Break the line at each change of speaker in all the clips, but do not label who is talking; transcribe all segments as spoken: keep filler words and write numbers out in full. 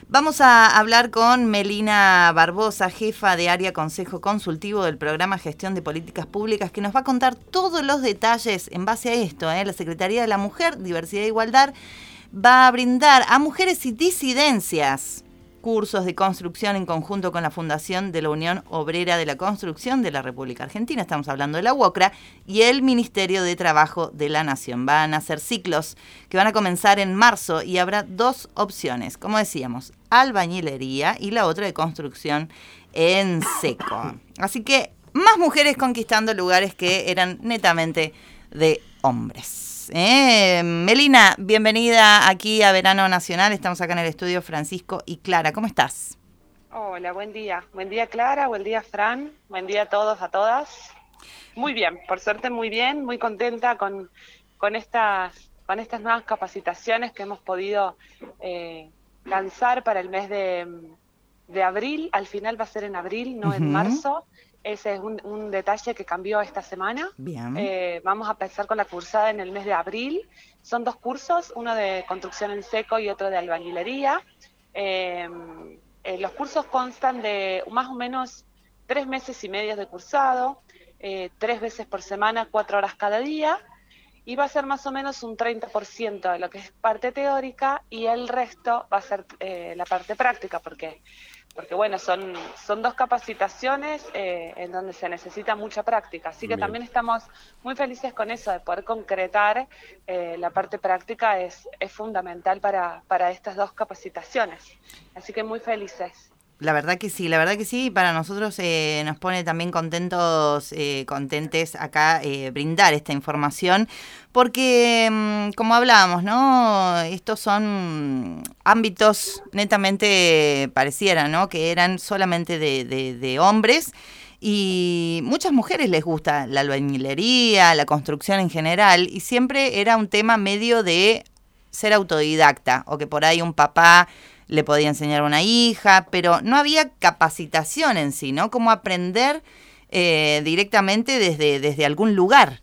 Vamos a hablar con Melina Barbosa, jefa de área Consejo Consultivo del Programa Gestión de Políticas Públicas, que nos va a contar todos los detalles en base a esto. ¿eh? La Secretaría de la Mujer, Diversidad e Igualdad va a brindar a mujeres y disidencias cursos de construcción en conjunto con la Fundación de la Unión Obrera de la Construcción de la República Argentina, estamos hablando de la UOCRA, y el Ministerio de Trabajo de la Nación. Van a ser ciclos que van a comenzar en marzo y habrá dos opciones, como decíamos, albañilería y la otra de construcción en seco. Así que más mujeres conquistando lugares que eran netamente de hombres. Eh, Melina, bienvenida aquí a Verano Nacional. Estamos acá en el estudio Francisco y Clara. ¿Cómo estás?
Hola, buen día. Buen día, Clara. Buen día, Fran. Buen día a todos, a todas. Muy bien, por suerte muy bien, muy contenta con, con, estas, con estas nuevas capacitaciones que hemos podido eh, lanzar para el mes de, de abril. Al final va a ser en abril, no uh-huh. en marzo. Ese es un, un detalle que cambió esta semana.
Bien.
Eh, vamos a empezar con la cursada en el mes de abril. Son dos cursos, uno de construcción en seco y otro de albañilería. Eh, eh, los cursos constan de más o menos tres meses y medio de cursado, eh, tres veces por semana, cuatro horas cada día, y va a ser más o menos un treinta por ciento de lo que es parte teórica y el resto va a ser eh, la parte práctica, porque... Porque bueno, son, son dos capacitaciones eh, en donde se necesita mucha práctica, así que Bien. También estamos muy felices con eso, de poder concretar eh, la parte práctica es, es fundamental para, para estas dos capacitaciones, así que muy felices.
La verdad que sí, la verdad que sí, para nosotros eh, nos pone también contentos, eh, contentes acá eh, brindar esta información, porque como hablábamos, ¿no? Estos son ámbitos netamente pareciera, ¿no? Que eran solamente de, de, de hombres y muchas mujeres les gusta la albañilería, la construcción en general y siempre era un tema medio de ser autodidacta o que por ahí un papá le podía enseñar a una hija, pero no había capacitación en sí, ¿no? Cómo aprender eh, directamente desde, desde algún lugar.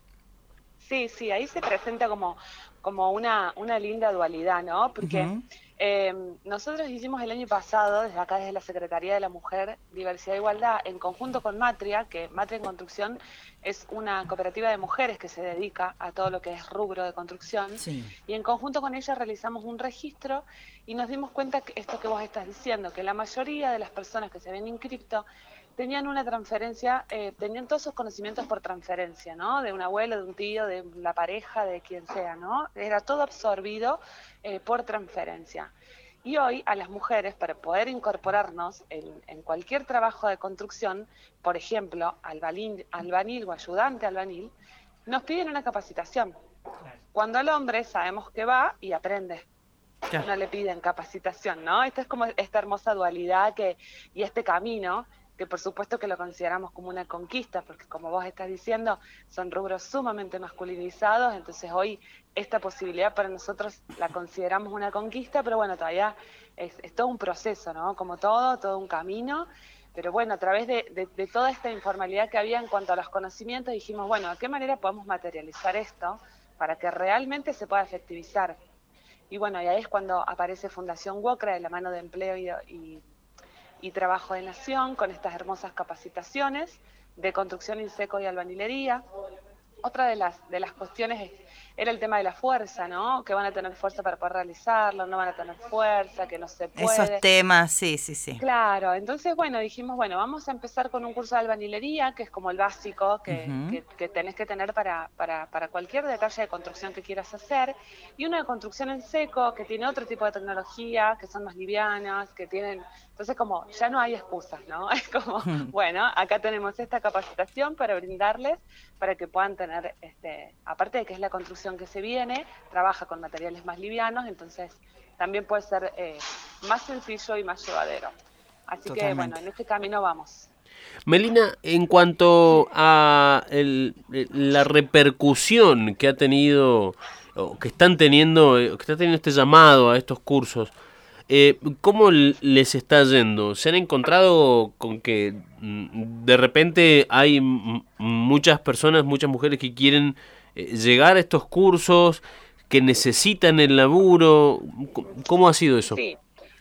Sí, sí, ahí se presenta como, como una, una linda dualidad, ¿no? Porque uh-huh. eh, nosotros hicimos el año pasado, desde acá, desde la Secretaría de la Mujer, Diversidad e Igualdad, en conjunto con Matria, que Matria en Construcción es una cooperativa de mujeres que se dedica a todo lo que es rubro de construcción,
sí.
y en conjunto con ella realizamos un registro y nos dimos cuenta que esto que vos estás diciendo, que la mayoría de las personas que se ven inscripto tenían una transferencia, eh, tenían todos sus conocimientos por transferencia, ¿no? De un abuelo, de un tío, de la pareja, de quien sea, ¿no? Era todo absorbido eh, por transferencia. Y hoy a las mujeres, para poder incorporarnos en, en cualquier trabajo de construcción, por ejemplo, albañil, albanil o ayudante albanil, nos piden una capacitación. Cuando al hombre sabemos que va y aprende. No le piden capacitación, ¿no? Esta es como esta hermosa dualidad que, y este camino, que por supuesto que lo consideramos como una conquista, porque como vos estás diciendo, son rubros sumamente masculinizados, entonces hoy esta posibilidad para nosotros la consideramos una conquista, pero bueno, todavía es, es todo un proceso, ¿no? Como todo, todo un camino, pero bueno, a través de, de, de toda esta informalidad que había en cuanto a los conocimientos, dijimos, bueno, ¿de qué manera podemos materializar esto para que realmente se pueda efectivizar? Y bueno, y ahí es cuando aparece Fundación UOCRA de la mano de Empleo y, y, y Trabajo de Nación con estas hermosas capacitaciones de construcción en seco y albañilería. Otra de las, de las cuestiones era el tema de la fuerza, ¿no? Que van a tener fuerza para poder realizarlo, no van a tener fuerza, que no se puede.
Esos temas, sí, sí, sí.
Claro, entonces, bueno, dijimos, bueno, vamos a empezar con un curso de albañilería, que es como el básico que, uh-huh. que, que tenés que tener para, para, para cualquier detalle de construcción que quieras hacer, y una de construcción en seco, que tiene otro tipo de tecnología, que son más livianas, que tienen... Entonces, como, ya no hay excusas, ¿no? Es como, bueno, acá tenemos esta capacitación para brindarles, para que puedan tener, este, aparte de que es la construcción que se viene, trabaja con materiales más livianos, entonces también puede ser eh, más sencillo y más llevadero. Así Totalmente. Que, bueno, en este camino vamos.
Melina, en cuanto a el, la repercusión que ha tenido, o que están teniendo, que está teniendo este llamado a estos cursos, Eh, ¿cómo les está yendo? ¿Se han encontrado con que de repente hay m- muchas personas, muchas mujeres que quieren eh, llegar a estos cursos, que necesitan el laburo? ¿Cómo ha sido eso?
Sí,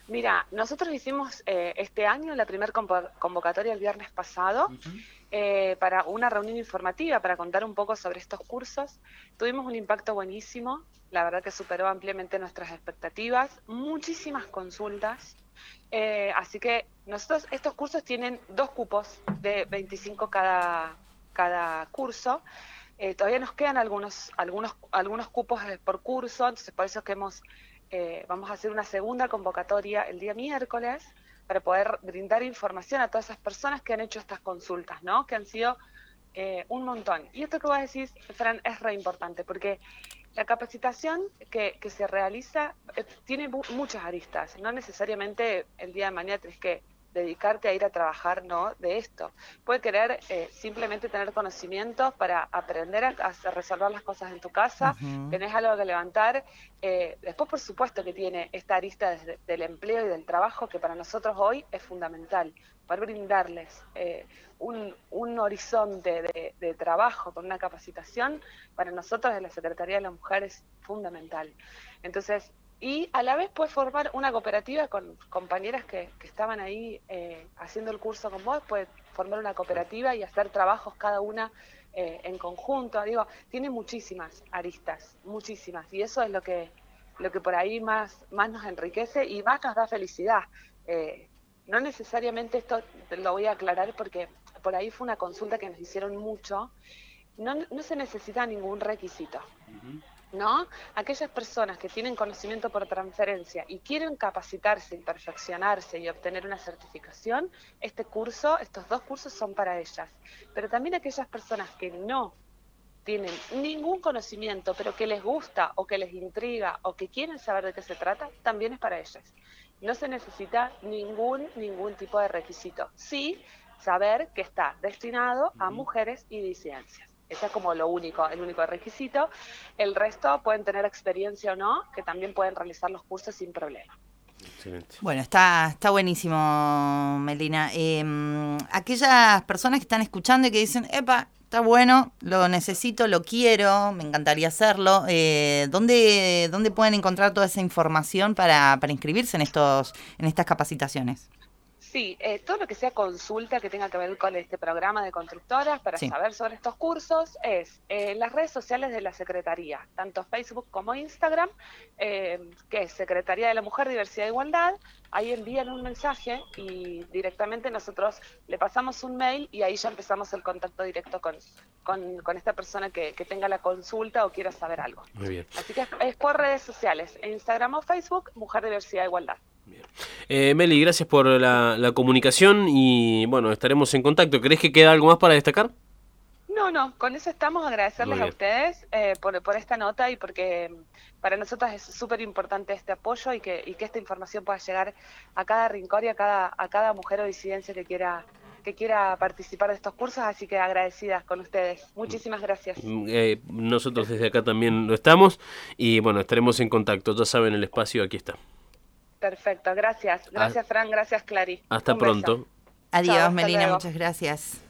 Mira, nosotros hicimos eh, este año la primera convocatoria el viernes pasado uh-huh. eh, para una reunión informativa para contar un poco sobre estos cursos. Tuvimos un impacto buenísimo, la verdad que superó ampliamente nuestras expectativas, muchísimas consultas, eh, así que nosotros estos cursos tienen dos cupos de veinticinco cada, cada curso. Eh, todavía nos quedan algunos, algunos, algunos cupos por curso, entonces por eso es que hemos... Eh, vamos a hacer una segunda convocatoria el día miércoles para poder brindar información a todas esas personas que han hecho estas consultas, ¿no? Que han sido eh, un montón. Y esto que vos decís, Fran, es re importante, porque la capacitación que, que se realiza eh, tiene mu- muchas aristas. No necesariamente el día de mañana tenés que dedicarte a ir a trabajar, ¿no?, de esto. Puede querer eh, simplemente tener conocimientos para aprender a, a resolver las cosas en tu casa, uh-huh. tenés algo que levantar. Eh, después, por supuesto, que tiene esta arista desde, del empleo y del trabajo, que para nosotros hoy es fundamental. Poder brindarles eh, un, un horizonte de, de trabajo con una capacitación, para nosotros en la Secretaría de la Mujer es fundamental. Entonces, y a la vez puedes formar una cooperativa con compañeras que, que estaban ahí eh, haciendo el curso con vos, puedes formar una cooperativa y hacer trabajos cada una eh, en conjunto. Digo, tiene muchísimas aristas, muchísimas, y eso es lo que, lo que por ahí más, más nos enriquece y más nos da felicidad. Eh, no necesariamente, esto lo voy a aclarar porque por ahí fue una consulta que nos hicieron mucho, no, no se necesita ningún requisito. Uh-huh. ¿No? Aquellas personas que tienen conocimiento por transferencia y quieren capacitarse y perfeccionarse y obtener una certificación, este curso, estos dos cursos son para ellas. Pero también aquellas personas que no tienen ningún conocimiento, pero que les gusta o que les intriga o que quieren saber de qué se trata, también es para ellas. No se necesita ningún, ningún tipo de requisito. Sí, saber que está destinado a mujeres y disidencias. Ese es como lo único, el único requisito. El resto pueden tener experiencia o no, que también pueden realizar los cursos sin problema.
Excelente. Bueno, está, está buenísimo, Melina. Eh, aquellas personas que están escuchando y que dicen, epa, está bueno, lo necesito, lo quiero, me encantaría hacerlo. Eh, ¿dónde, ¿Dónde pueden encontrar toda esa información para, para inscribirse en, estos, en estas capacitaciones?
Sí, eh, todo lo que sea consulta que tenga que ver con este programa de constructoras para sí. saber sobre estos cursos es en eh, las redes sociales de la Secretaría, tanto Facebook como Instagram, eh, que es Secretaría de la Mujer, Diversidad e Igualdad. Ahí envían un mensaje y directamente nosotros le pasamos un mail y ahí ya empezamos el contacto directo con, con, con esta persona que, que tenga la consulta o quiera saber algo.
Muy bien.
Así que es, es por redes sociales, Instagram o Facebook, Mujer, Diversidad e Igualdad.
Bien. Eh, Meli, gracias por la, la comunicación y bueno, estaremos en contacto. ¿Crees que queda algo más para destacar?
No, no, con eso estamos. Agradecerles a ustedes eh, por, por esta nota y porque para nosotros es súper importante este apoyo y que, y que esta información pueda llegar a cada rincón y a cada, a cada mujer o disidencia que quiera que quiera participar de estos cursos, así que agradecidas con ustedes. Muchísimas gracias.
Eh, nosotros desde acá también lo estamos y bueno, estaremos en contacto. Ya saben, el espacio aquí está.
Perfecto, gracias. Gracias, Fran, gracias, Clary.
Hasta
Un
pronto.
beso.
Adiós,
Chao,
Melina,
luego.
muchas gracias.